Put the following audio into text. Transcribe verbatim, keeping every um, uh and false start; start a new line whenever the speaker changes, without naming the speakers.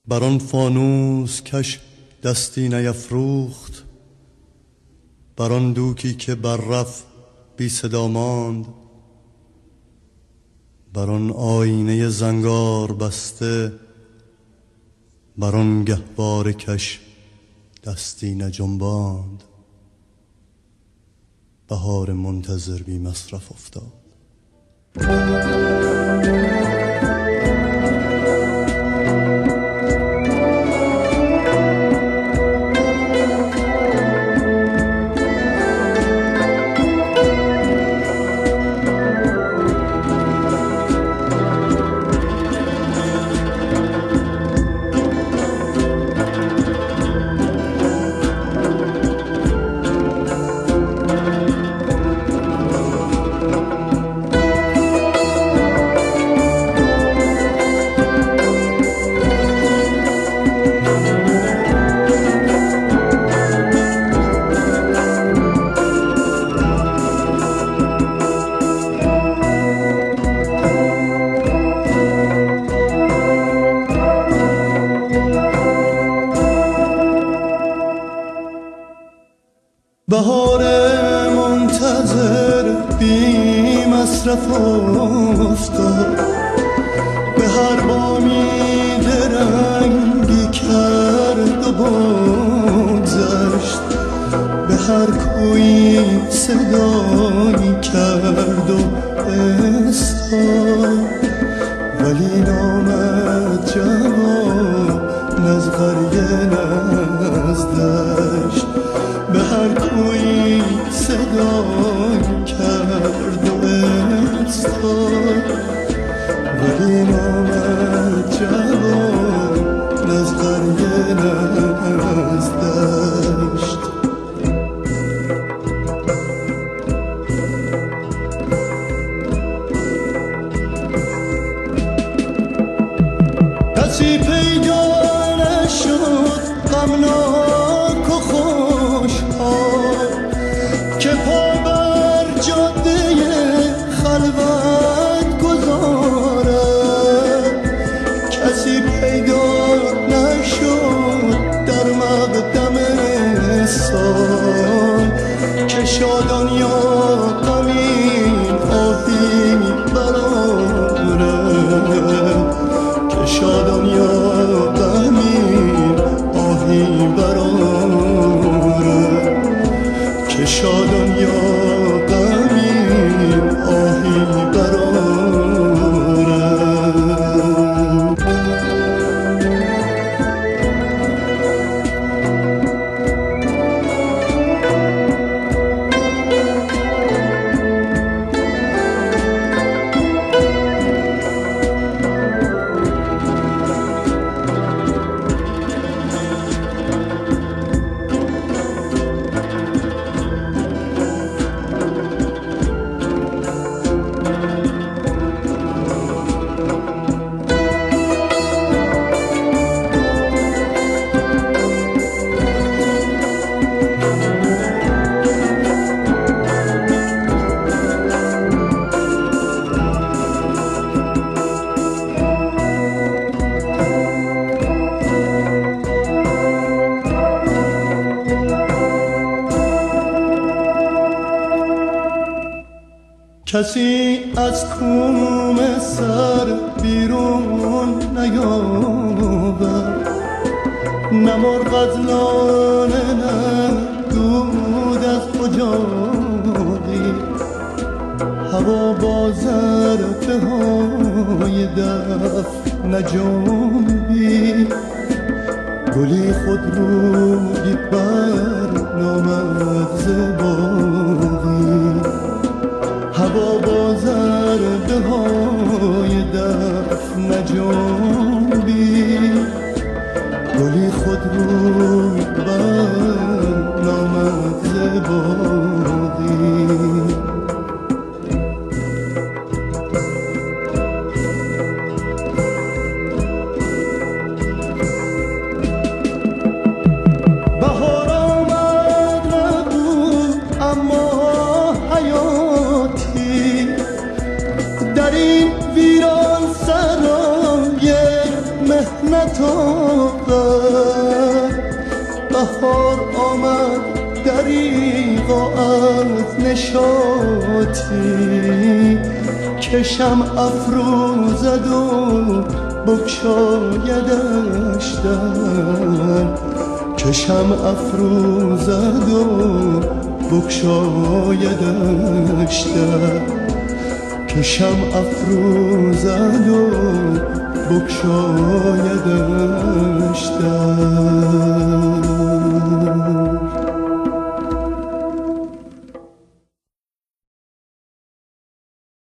بر آن فانوس کش دستی نیفروخت، بر آن دوکی که بررفت بی صدا ماند، بر آن آینه زنگار بسته، بر آن گهواره کش دستی نجنباند. بهار منتظر بی مصرف افتاد. بهار منتظر بی مصرف افتاد، به هر بامی درنگی کرد و بگذشت، به هر کوی صدایی کرد و استاد، ولی نامد جواب نز قریه نزدشت، به هر کوی صدای کرد و استاد، ولی نامد جواب نز قریه نزدشت. کسی پیدا نشد غمناک و خوشحال که پا بر جاده خلوت گذارد، کسی پیدا نشد در مقدم سال که شادان یا غمین آهی برآورد، که شادان یا غمین آهی برآورد، که شادان یا غمین آهی برآورد. کسی از کوم سر بیرون نیابد، نه مرغ از لانه نه دود از اجاقی، هوا با ظرفه های دف نجنبید، گلی خود روی بر نامد ز باغی، هوا با ضربه های دف نجنبید، گلی خود روی بر نامد ز باغی. بهار آمد رفت آورد. بهار آمد دریغا از نشاطی که شمع افروزد و بگشایدش در، که شمع افروزد و بگشایدش در، که شمع افروزد و بگشایدش